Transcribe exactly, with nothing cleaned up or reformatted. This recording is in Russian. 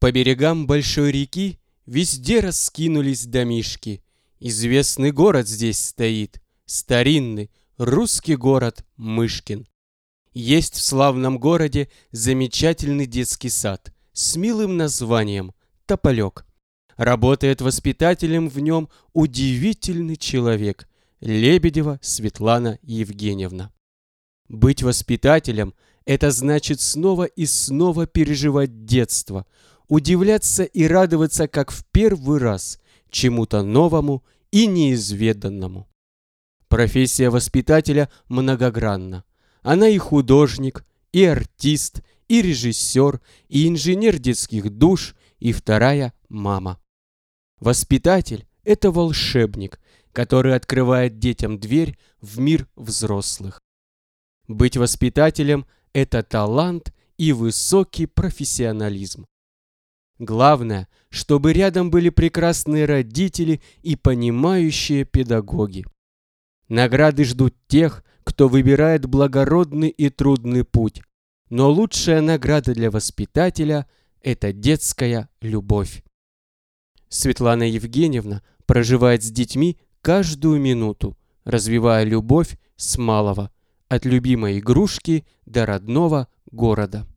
По берегам большой реки везде раскинулись домишки. Известный город здесь стоит, старинный русский город Мышкин. Есть в славном городе замечательный детский сад с милым названием «Тополек». Работает воспитателем в нем удивительный человек – Лебедева Светлана Евгеньевна. Быть воспитателем – это значит снова и снова переживать детство, удивляться и радоваться, как в первый раз, чему-то новому и неизведанному. Профессия воспитателя многогранна. Она и художник, и артист, и режиссер, и инженер детских душ, и вторая мама. Воспитатель – это волшебник, который открывает детям дверь в мир взрослых. Быть воспитателем – это талант и высокий профессионализм. Главное, чтобы рядом были прекрасные родители и понимающие педагоги. Награды ждут тех, кто выбирает благородный и трудный путь, но лучшая награда для воспитателя – это детская любовь. Светлана Евгеньевна проживает с детьми каждую минуту, развивая любовь с малого, от любимой игрушки до родного города.